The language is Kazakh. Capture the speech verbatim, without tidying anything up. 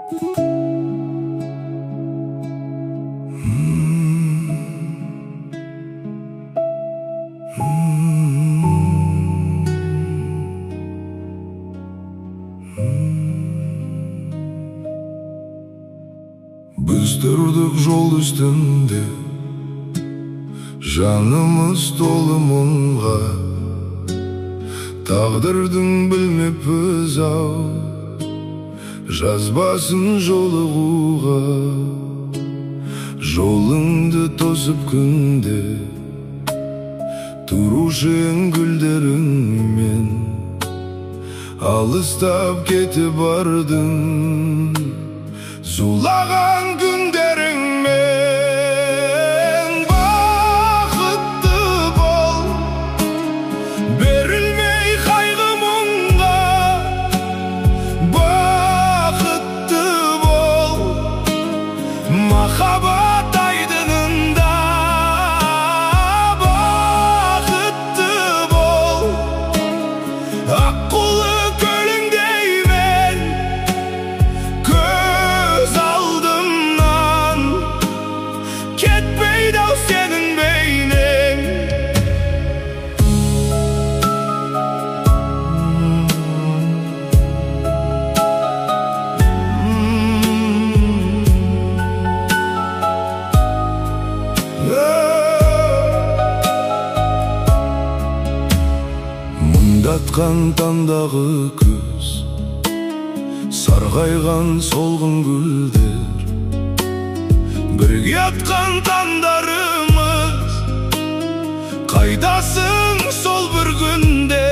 Biz durduk жол üstünde, жанымыз толы мұңға. Тағдырдың білмеппіз ау, жазбасын жолығуға. Жолыңды тосып күнде, тұрушы ең гүлдеріңмен. Алыстап кетіп бардың, зулаған күндеріңмен. Бақытты бол, берілмей қайғы мұңға. Бақытты бол, махаббат айдынында. Бақытты бол, аққулы көліңдеймен, көз алдымнан кетпейді ау сенің бейнең. Мұңдатқан таңдағы күз, сарғайған солғын гүлдер, бірге атқан таңдарымыз. Қайдасың сол бір күнде,